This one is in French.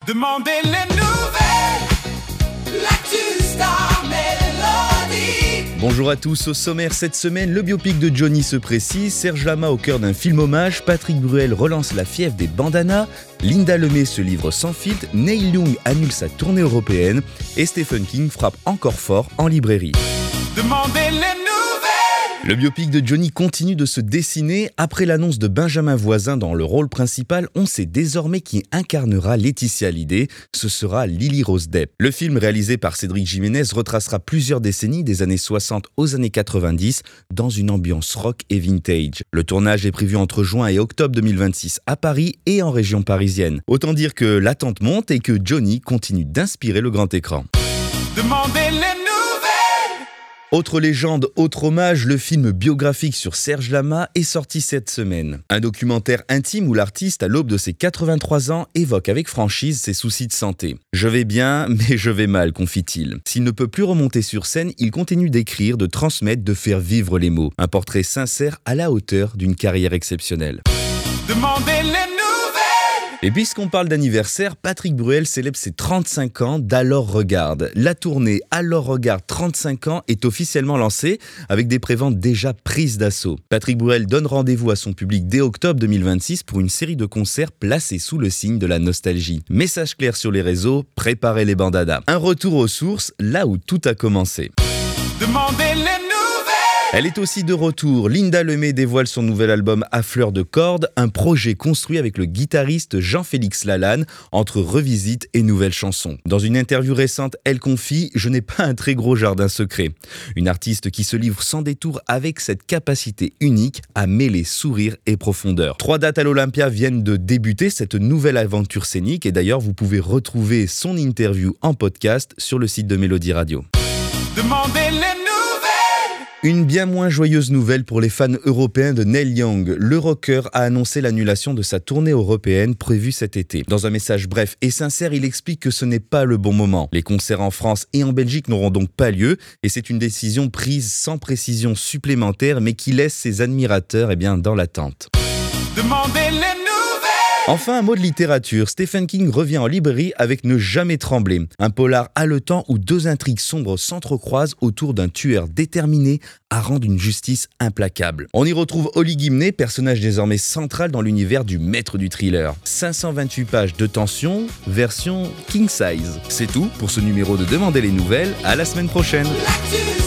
Demandez les nouvelles, l'actu Star Mélodie. Bonjour à tous, au sommaire cette semaine, le biopic de Johnny se précise, Serge Lama au cœur d'un film hommage, Patrick Bruel relance la fièvre des bandanas, Linda Lemay se livre sans filtre, Neil Young annule sa tournée européenne et Stephen King frappe encore fort en librairie. Demandez les nouvelles. Le biopic de Johnny continue de se dessiner. Après l'annonce de Benjamin Voisin dans le rôle principal, on sait désormais qui incarnera Laetitia Hallyday. Ce sera Lily Rose Depp. Le film réalisé par Cédric Jiménez retracera plusieurs décennies des années 60 aux années 90 dans une ambiance rock et vintage. Le tournage est prévu entre juin et octobre 2026 à Paris et en région parisienne. Autant dire que l'attente monte et que Johnny continue d'inspirer le grand écran. Demandez les nouvelles. Autre légende, autre hommage, le film biographique sur Serge Lama est sorti cette semaine. Un documentaire intime où l'artiste, à l'aube de ses 83 ans, évoque avec franchise ses soucis de santé. « Je vais bien, mais je vais mal », confie-t-il. S'il ne peut plus remonter sur scène, il continue d'écrire, de transmettre, de faire vivre les mots. Un portrait sincère à la hauteur d'une carrière exceptionnelle. Demandez les nouvelles. Et puisqu'on parle d'anniversaire, Patrick Bruel célèbre ses 35 ans d'Alors Regarde. La tournée Alors Regarde 35 ans est officiellement lancée avec des préventes déjà prises d'assaut. Patrick Bruel donne rendez-vous à son public dès octobre 2026 pour une série de concerts placés sous le signe de la nostalgie. Message clair sur les réseaux, préparez les bandanas. Un retour aux sources, là où tout a commencé. Demandez les nouvelles. Elle est aussi de retour. Linda Lemay dévoile son nouvel album À fleur de corde, un projet construit avec le guitariste Jean-Félix Lalanne entre revisite et nouvelles chansons. Dans une interview récente, elle confie « Je n'ai pas un très gros jardin secret ». Une artiste qui se livre sans détour avec cette capacité unique à mêler sourire et profondeur. 3 dates à l'Olympia viennent de débuter cette nouvelle aventure scénique et d'ailleurs vous pouvez retrouver son interview en podcast sur le site de Mélodie Radio. Demandez les nouvelles. Une bien moins joyeuse nouvelle pour les fans européens de Neil Young. Le rocker a annoncé l'annulation de sa tournée européenne prévue cet été. Dans un message bref et sincère, il explique que ce n'est pas le bon moment. Les concerts en France et en Belgique n'auront donc pas lieu et c'est une décision prise sans précision supplémentaire mais qui laisse ses admirateurs dans l'attente. Demandez les nouvelles. Enfin, un mot de littérature. Stephen King revient en librairie avec Ne jamais trembler. Un polar haletant où 2 intrigues sombres s'entrecroisent autour d'un tueur déterminé à rendre une justice implacable. On y retrouve Holly Gimney, personnage désormais central dans l'univers du maître du thriller. 528 pages de tension, version king size. C'est tout pour ce numéro de Demandez les nouvelles. À la semaine prochaine. L'actu